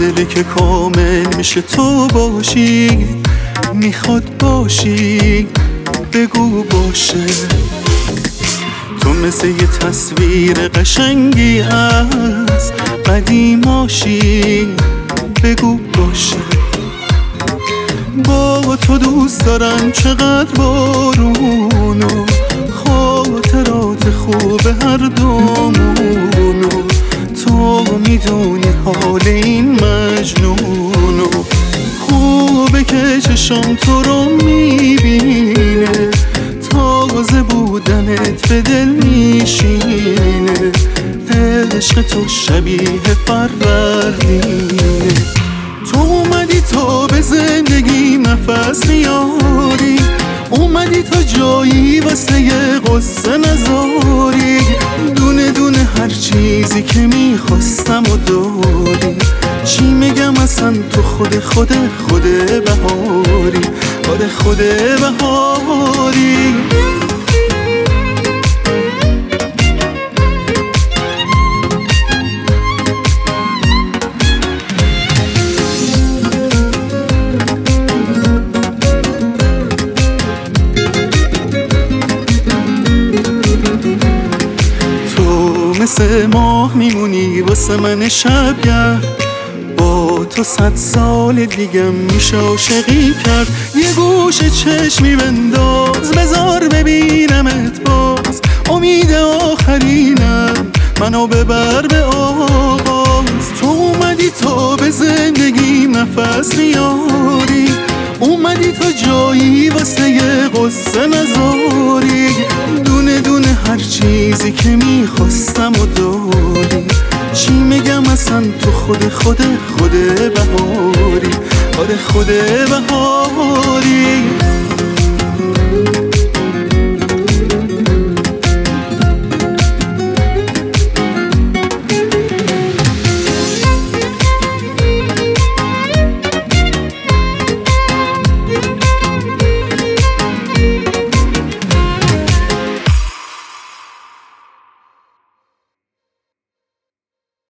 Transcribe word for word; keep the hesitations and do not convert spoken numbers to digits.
دلی که کامل میشه تو باشی، میخواد باشی بگو باشه. تو مثل یه تصویر قشنگی از قدیماشی، بگو باشه. با تو دوست دارم چقدر بارونو، خاطرات خوب هر دومونو. تو میدونی حال این مجنونو، خوبه که چشم تو رو میبینه، تازه بودنت به دل میشینه. عشق تو شبیه فروردینه. تو اومدی تا به زندگی نفس میاری، اومدی تا جایی واسه یه قصه نذاری. دونه دونه هر چیزی که میخواستم و داری. چی میگم اصلا تو خود خود خود بهاری، آره خود بهاری. مثل ماه میمونی واسه من شبگرد، با تو صد سال دیگم میشه عاشقی کرد. یه گوش چشمی بنداز بذار ببینمت باز، امید آخرینم منو ببر به آغاز. تو اومدی تا به زندگی نفس میاری، اومدی تا جایی واسه یه قصه نذاری. دونه دونه هر چیزی که میخواستم و داری. چی میگم اصلا تو خود خود خود بهاری، آره خود بهاری.